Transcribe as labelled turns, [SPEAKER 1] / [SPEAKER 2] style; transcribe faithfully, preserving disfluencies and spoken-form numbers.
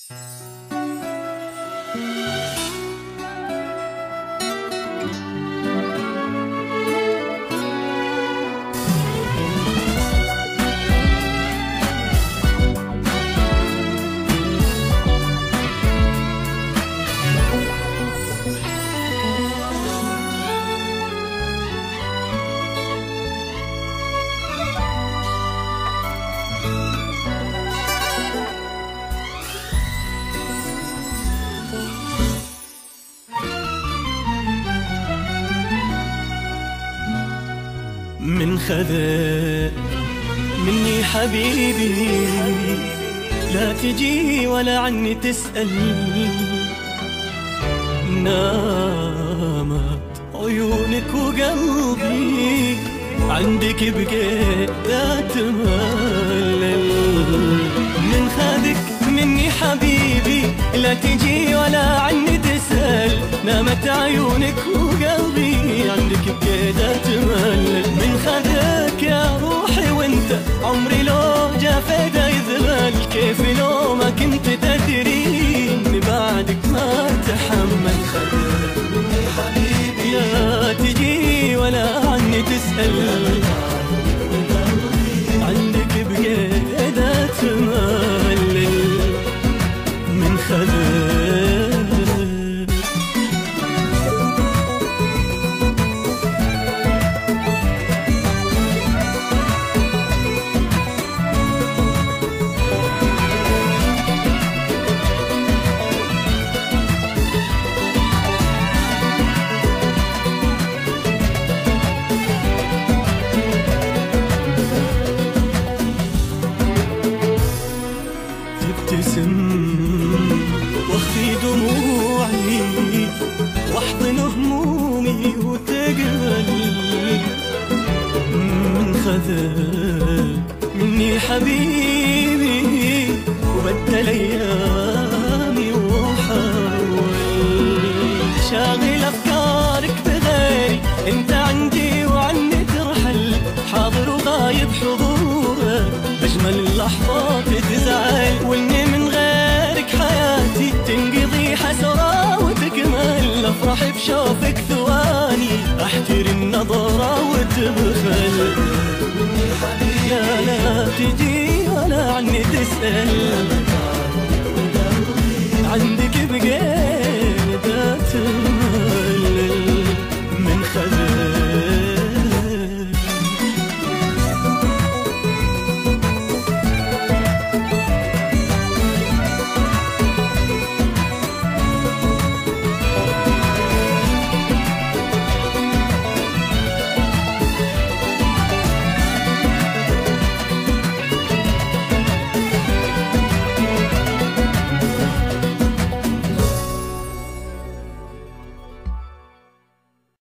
[SPEAKER 1] من خذا مني حبيبي لا تجي ولا عني تسأل، نامت عيونك وقلبي عندك بقيت لا تملل. من خذك مني حبيبي لا تجي ولا عني تسأل، نامت عيونك وقلبي عندك بقيت لا تملل. من خذك يا روحي وانت عمري لو جافيت يذبل، كيف لو ما كنت تدري اني بعدك ما اتحمل. خذك مني حبيبي لا تجي ولا عني تسأل، عندك بقيت لا تملل. من خذك واخفي دموعي واحضن همومي وتقبل. من خذك مني حبيبي وبدل ايامي وحول، شاغل افكارك بغيري انت عندي وعني ترحل، حاضر وغايب حضورك اجمل اللحظات تزعل، واني من غيرك حياتي تنقضي حسرة وتكمل. افرح بشوفك ثواني احترم نظرة وتبخل، لا لا تجي ولا عني تسأل،